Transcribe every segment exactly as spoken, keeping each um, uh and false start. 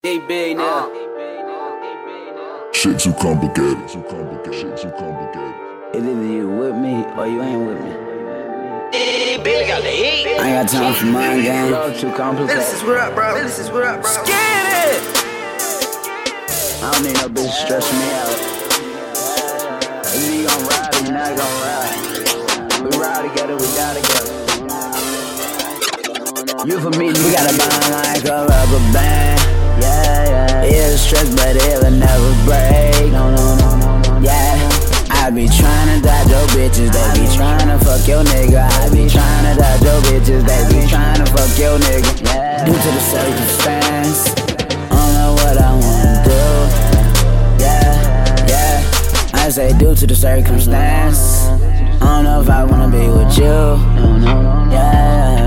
Hey, big now. Shit too complicated. Too complicated. Shit too complicated. It's either you with me or you ain't with me. Hey, Billy got the heat. I ain't got time for mind games. Love Too complicated. This is what up, bro. This is what up, bro. Scared it. I don't need no bitch stressing me out. Either you gon' ride or you not gon' ride. We ride together, we die together. You for me, we gotta bind like a rubber band. Yeah, yeah. It'll stretch, but it'll never break. No, no, no, no, no. Yeah. I be tryna dodge your bitches, they be tryna fuck your nigga. I be tryna dodge your bitches, they be tryna fuck your nigga. Yeah. Due to the circumstance, I don't know what I wanna do. Yeah, yeah. I say due to the circumstance, I don't know if I wanna be with you. Yeah.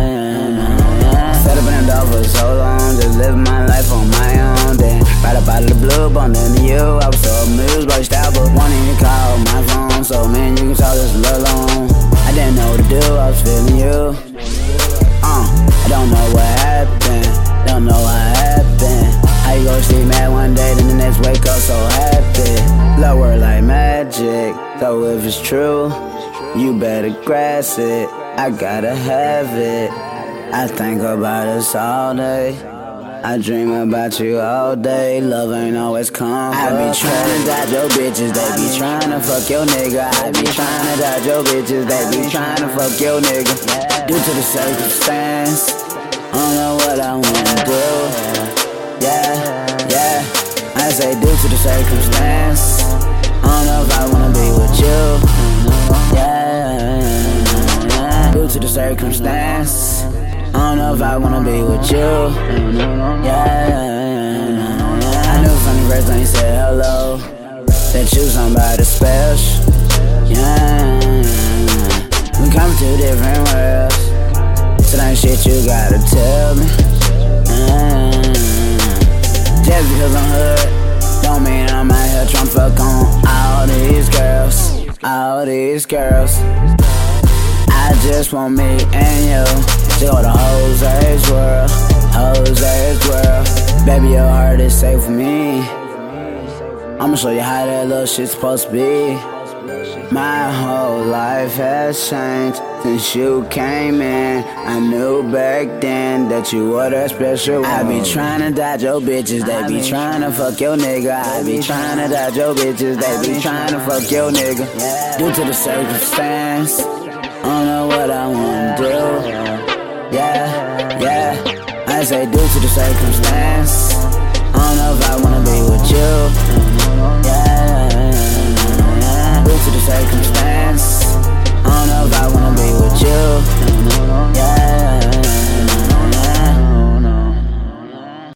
Set up in the door for so long, just live my life on my own. Then right up out of the blue, bumped into you. I was so amused by your style, but wanting to call my phone. So man, you can talk just a little long. I didn't know what to do, I was feeling you. Uh, I don't know what happened, don't know what happened. How you go sleep mad one day, then the next wake up so happy. Love word like magic, so if it's true, you better grasp it. I gotta have it. I think about us all day, I dream about you all day. Love ain't always come. I be tryna dodge your bitches, they be tryna fuck your nigga. I be tryna dodge your bitches, they be tryna fuck your nigga. Due to the circumstance, I don't know what I wanna do. Yeah, yeah. I say due to the circumstance, I don't know if I wanna be with you. Yeah, due to the circumstance, I don't know if I wanna be with you. Yeah, I knew from the first time you said hello that you somebody special. Yeah, we come from two different worlds, so that shit you gotta tell me. Yeah. Just because I'm hood don't mean I'm out here tryna fuck on all these girls, all these girls. I just want me and you to go to Jose's world, Jose's world. Baby, your heart is safe with me. I'ma show you how that little shit's supposed to be. My whole life has changed since you came in. I knew back then that you were that special one. I be tryna dodge your bitches, they be tryna fuck your nigga. I be tryna dodge your bitches, they be tryna fuck your nigga. Due to the circumstance, I don't know what I wanna do. Yeah, yeah. I say due to the circumstance,